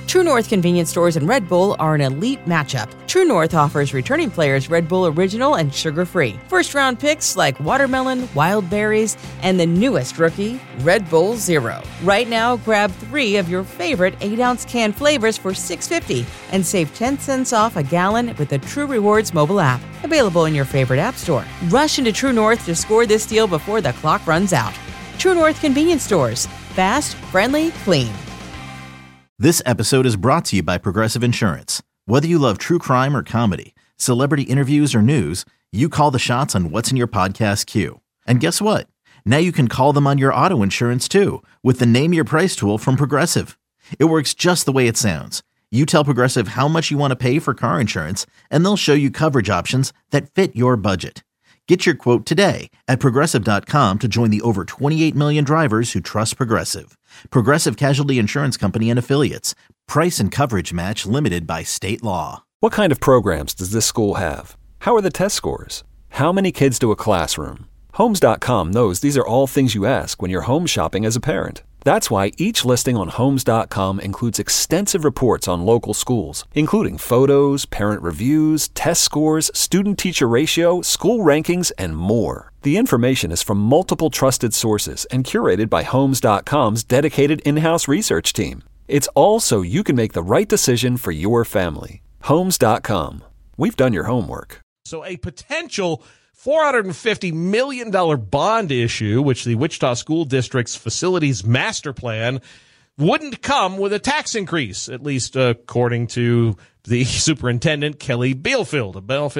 True North Convenience Stores and Red Bull are an elite matchup. True North offers returning players Red Bull Original and sugar-free. First-round picks like watermelon, wild berries, and the newest rookie, Red Bull Zero. Right now, grab 3 of your favorite 8-ounce can flavors for $6.50 and save 10 cents off a gallon with the True Rewards mobile app. Available in your favorite app store. Rush into True North to score this deal before the clock runs out. True North Convenience Stores. Fast, friendly, clean. This episode is brought to you by Progressive Insurance. Whether you love true crime or comedy, celebrity interviews or news, you call the shots on what's in your podcast queue. And guess what? Now you can call them on your auto insurance too with the Name Your Price tool from Progressive. It works just the way it sounds. You tell Progressive how much you want to pay for car insurance, and they'll show you coverage options that fit your budget. Get your quote today at Progressive.com to join the over 28 million drivers who trust Progressive. Progressive Casualty Insurance Company and Affiliates. Price and coverage match limited by state law. What kind of programs does this school have? How are the test scores? How many kids do a classroom? Homes.com knows these are all things you ask when you're home shopping as a parent. That's why each listing on Homes.com includes extensive reports on local schools, including photos, parent reviews, test scores, student-teacher ratio, school rankings, and more. The information is from multiple trusted sources and curated by Homes.com's dedicated in-house research team. It's all so you can make the right decision for your family. Homes.com. We've done your homework. So a potential $450 million bond issue, which the Wichita School District's facilities master plan wouldn't come with a tax increase, at least according to the superintendent, Kelly Bielefeld,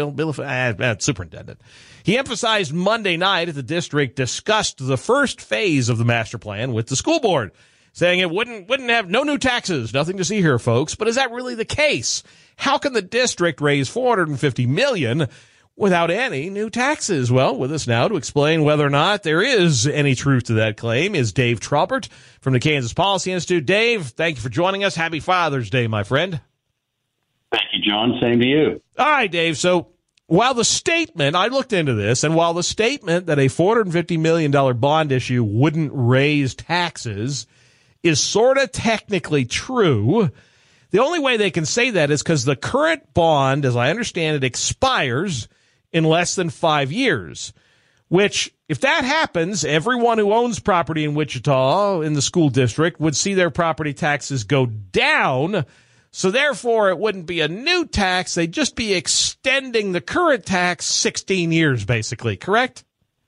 superintendent. He emphasized Monday night that the district discussed the first phase of the master plan with the school board, saying it wouldn't have no new taxes, nothing to see here, folks. But is that really the case? How can the district raise $450 million without any new taxes? Well, with us now to explain whether or not there is any truth to that claim is Dave Traubert from the Kansas Policy Institute. Dave, thank you for joining us. Happy Father's Day, my friend. Thank you, John. Same to you. All right, Dave. So while the statement, I looked into this, and while the statement that a $450 million bond issue wouldn't raise taxes is sort of technically true, the only way they can say that is because the current bond, as I understand it, expires in less than 5 years, which, if that happens, everyone who owns property in Wichita in the school district would see their property taxes go down. So therefore, it wouldn't be a new tax. They'd just be extending the current tax 16 years, basically. Correct?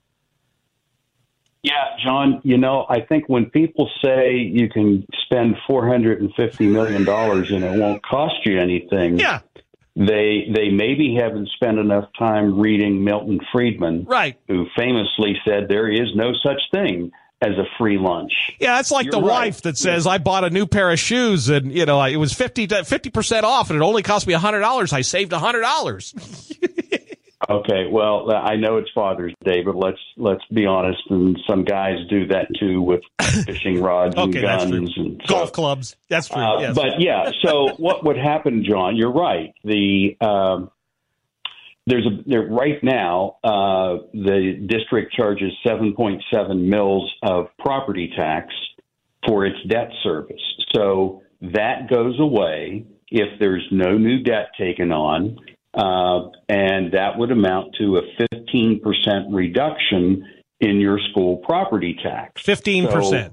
Yeah, John, I think when people say you can spend $450 million and it won't cost you anything, yeah, they maybe haven't spent enough time reading Milton Friedman, right, who famously said there is no such thing as a free lunch. Yeah, that's like You're the right. Wife that says, I bought a new pair of shoes and, it was 50% off and it only cost me $100. I saved $100. Okay, well, I know it's Father's Day, but let's be honest, and some guys do that too with fishing rods and guns and golf clubs. That's true. Yes. But yeah, so what would happen, John? You're right. Right now, the district charges 7.7 mils of property tax for its debt service. So that goes away if there's no new debt taken on. And that would amount to a 15% reduction in your school property tax. 15%.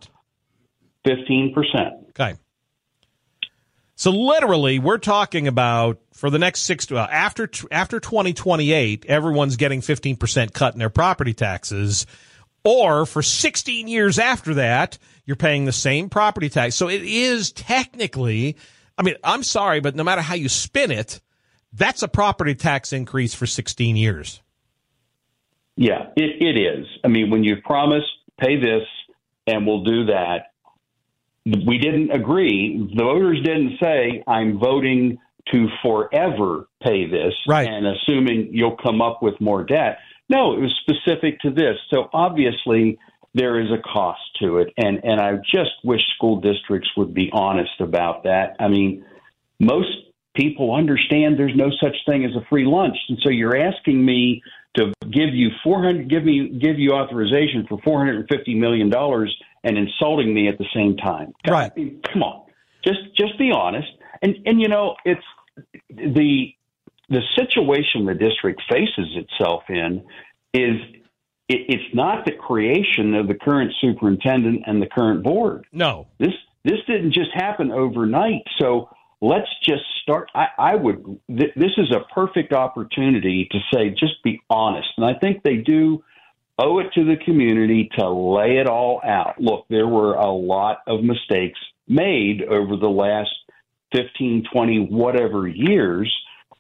15%. Okay. So literally, we're talking about for the next after 2028, everyone's getting 15% cut in their property taxes, or for 16 years after that, you're paying the same property tax. So it is technically, I'm sorry, but no matter how you spin it, that's a property tax increase for 16 years. Yeah, it is. When you promise, pay this, and we'll do that. We didn't agree. The voters didn't say, I'm voting to forever pay this, right, and assuming you'll come up with more debt. No, it was specific to this. So obviously there is a cost to it, and I just wish school districts would be honest about that. Most people understand there's no such thing as a free lunch, and so you're asking me to give you authorization for $450 million and insulting me at the same time. Right? Come on, just be honest. And it's the situation the district faces itself in is it's not the creation of the current superintendent and the current board. No. This didn't just happen overnight. So let's just start. This is a perfect opportunity to say, just be honest. And I think they do owe it to the community to lay it all out. Look, there were a lot of mistakes made over the last 15, 20, whatever years.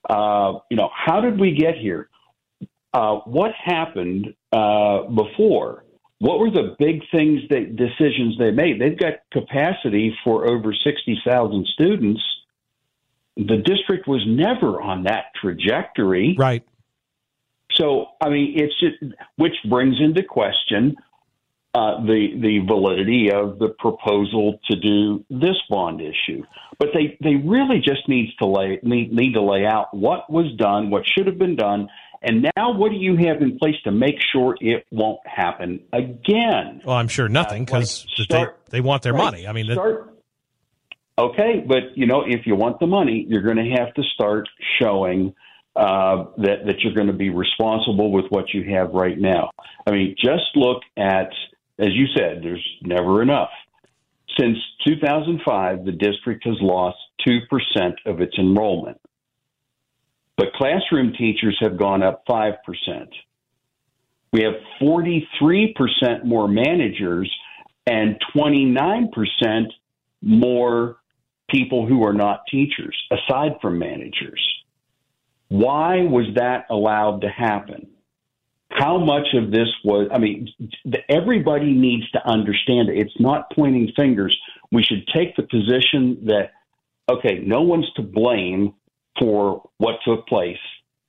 How did we get here? What happened before? What were the big decisions they made? They've got capacity for over 60,000 students. The district was never on that trajectory. Right. So, it's just, which brings into question the validity of the proposal to do this bond issue. But they really just need to lay out what was done, what should have been done, and now what do you have in place to make sure it won't happen again? Well, I'm sure nothing, because they want their money. Okay, but if you want the money, you're going to have to start showing that you're going to be responsible with what you have right now. Just look at, as you said, there's never enough. Since 2005, the district has lost 2% of its enrollment. But classroom teachers have gone up 5%. We have 43% more managers and 29% more people who are not teachers, aside from managers. Why was that allowed to happen? How much of this was, everybody needs to understand it. It's not pointing fingers. We should take the position that, okay, no one's to blame for what took place.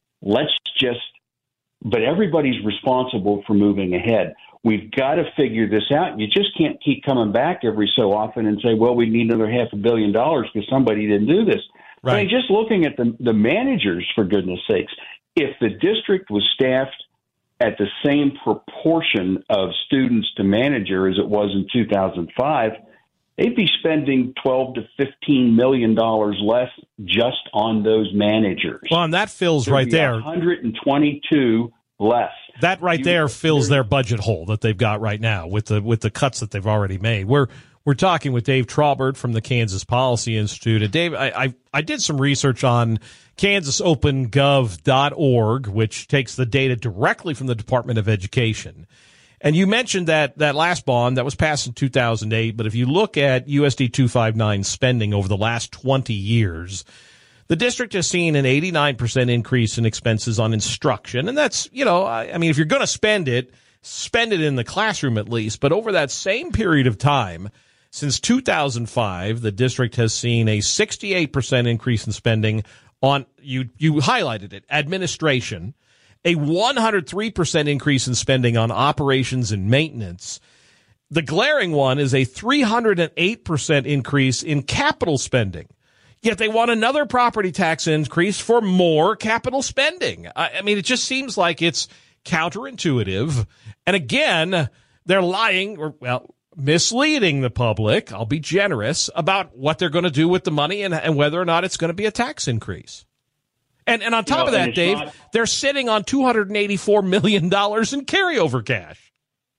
But everybody's responsible for moving ahead. We've got to figure this out. You just can't keep coming back every so often and say, well, we need another $500 million because somebody didn't do this. Right. Just looking at the managers, for goodness sakes, if the district was staffed at the same proportion of students to manager as it was in 2005, they'd be spending $12 to $15 million less just on those managers. Well, and that fills right there. 122 less. That right there fills their budget hole that they've got right now with the cuts that they've already made. We're talking with Dave Traubert from the Kansas Policy Institute. And Dave, I did some research on kansasopengov.org, which takes the data directly from the Department of Education. And you mentioned that last bond that was passed in 2008, but if you look at USD 259 spending over the last 20 years, the district has seen an 89% increase in expenses on instruction. And that's, if you're going to spend it in the classroom at least. But over that same period of time, since 2005, the district has seen a 68% increase in spending on, you highlighted it, administration, a 103% increase in spending on operations and maintenance. The glaring one is a 308% increase in capital spending. Yet they want another property tax increase for more capital spending. It just seems like it's counterintuitive. And again, they're lying, misleading the public, I'll be generous, about what they're going to do with the money and whether or not it's going to be a tax increase. And on top of that, Dave, they're sitting on $284 million in carryover cash.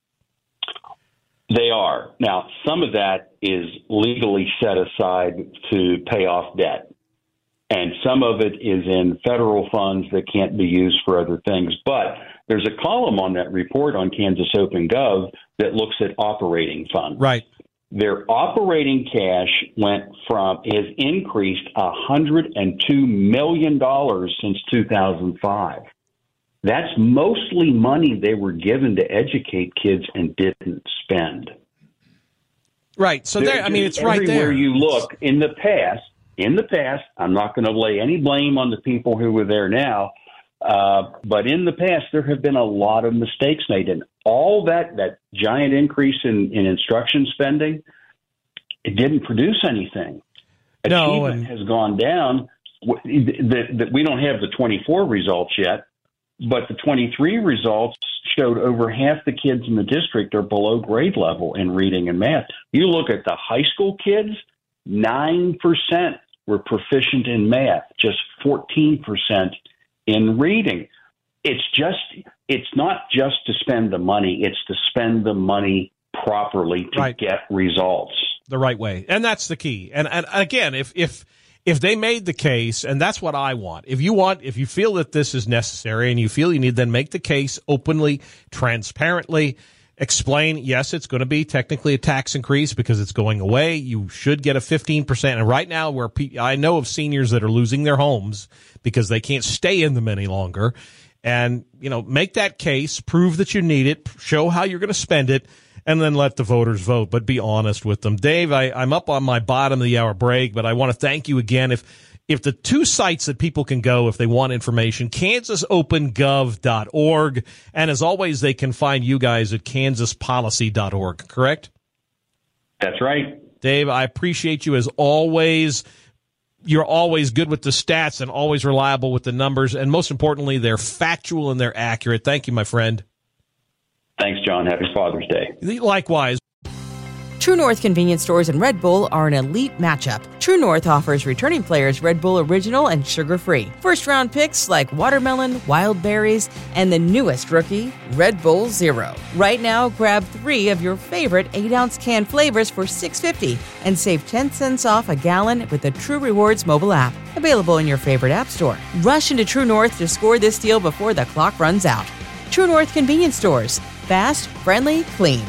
They are. Now, some of that is legally set aside to pay off debt. And some of it is in federal funds that can't be used for other things. But there's a column on that report on Kansas Open Gov that looks at operating funds. Right. Their operating cash has increased $102 million since 2005. That's mostly money they were given to educate kids and didn't spend. Right. So it's right there. Everywhere you look in the past, I'm not going to lay any blame on the people who were there now, but in the past there have been a lot of mistakes made, and all that giant increase in instruction spending, it didn't produce anything. Achievement has gone down. We don't have the 24 results yet, but the 23 results showed over half the kids in the district are below grade level in reading and math. You look at the high school kids, 9% were proficient in math, just 14% in reading. It's not just to spend the money, it's to spend the money properly to get results. The right way. And that's the key. And again, if they made the case, and that's what I want, if you feel that this is necessary and you feel you need, then make the case openly, transparently, explain, yes, it's going to be technically a tax increase because it's going away. You should get a 15%. And right now, I know of seniors that are losing their homes because they can't stay in them any longer. And, make that case, prove that you need it, show how you're going to spend it, and then let the voters vote, but be honest with them. Dave, I'm up on my bottom of the hour break, but I want to thank you again. If the two sites that people can go if they want information, kansasopengov.org, and as always, they can find you guys at kansaspolicy.org, correct? That's right. Dave, I appreciate you as always. You're always good with the stats and always reliable with the numbers, and most importantly, they're factual and they're accurate. Thank you, my friend. Thanks, John. Happy Father's Day. Likewise. True North convenience stores and Red Bull are an elite matchup. True North offers returning players Red Bull Original and sugar-free. First-round picks like watermelon, wild berries, and the newest rookie, Red Bull Zero. Right now, grab 3 of your favorite 8-ounce can flavors for $6.50 and save 10 cents off a gallon with the True Rewards mobile app. Available in your favorite app store. Rush into True North to score this deal before the clock runs out. True North convenience stores. Fast, friendly, clean.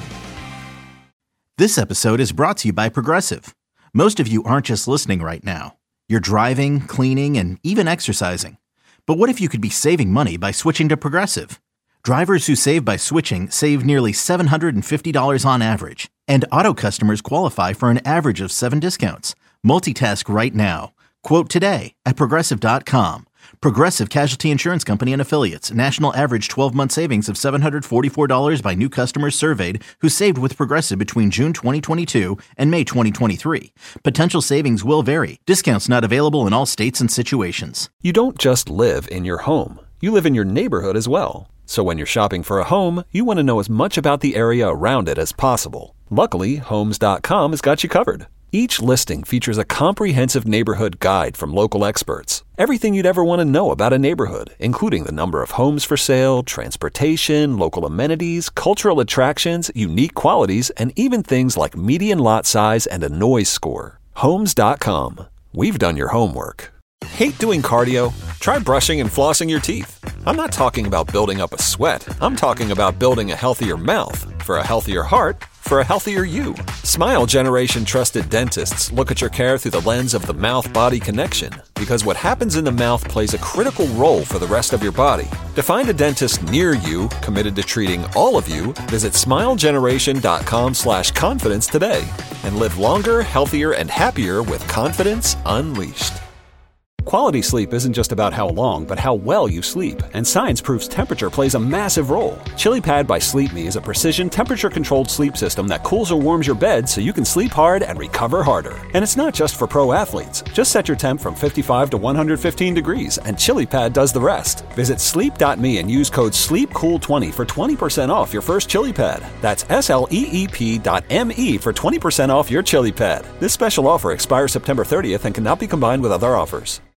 This episode is brought to you by Progressive. Most of you aren't just listening right now. You're driving, cleaning, and even exercising. But what if you could be saving money by switching to Progressive? Drivers who save by switching save nearly $750 on average. And auto customers qualify for an average of 7 discounts. Multitask right now. Quote today at Progressive.com. Progressive Casualty Insurance Company and Affiliates. National average 12-month savings of $744 by new customers surveyed who saved with Progressive between June 2022 and May 2023. Potential savings will vary. Discounts not available in all states and situations. You don't just live in your home. You live in your neighborhood as well. So when you're shopping for a home, you want to know as much about the area around it as possible. Luckily, Homes.com has got you covered. Each listing features a comprehensive neighborhood guide from local experts. Everything you'd ever want to know about a neighborhood, including the number of homes for sale, transportation, local amenities, cultural attractions, unique qualities, and even things like median lot size and a noise score. Homes.com. We've done your homework. Hate doing cardio? Try brushing and flossing your teeth. I'm not talking about building up a sweat. I'm talking about building a healthier mouth. For a healthier heart, for a healthier you. Smile Generation trusted dentists look at your care through the lens of the mouth-body connection, because what happens in the mouth plays a critical role for the rest of your body. To find a dentist near you committed to treating all of you, visit smilegeneration.com/confidence today and live longer, healthier, and happier with confidence unleashed. Quality sleep isn't just about how long, but how well you sleep, and science proves temperature plays a massive role. ChiliPad by Sleep Me is a precision temperature-controlled sleep system that cools or warms your bed so you can sleep hard and recover harder. And it's not just for pro athletes. Just set your temp from 55 to 115 degrees, and ChiliPad does the rest. Visit sleep.me and use code SLEEPCOOL20 for 20% off your first ChiliPad. That's SLEEP.me for 20% off your ChiliPad. This special offer expires September 30th and cannot be combined with other offers.